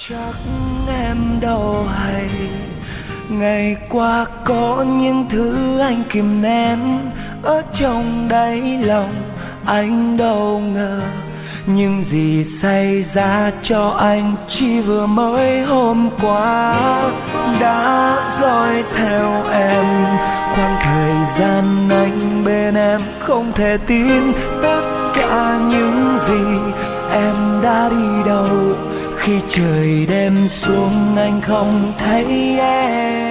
Chắc em đâu hay, ngày qua có những thứ anh kìm nén ở trong đáy lòng. Anh đâu ngờ những gì xảy ra cho anh chỉ vừa mới hôm qua đã dõi theo em. Khoảng thời gian anh bên em không thể tin tất cả những gì em đã đi đâu. Khi trời đêm xuống anh không thấy em.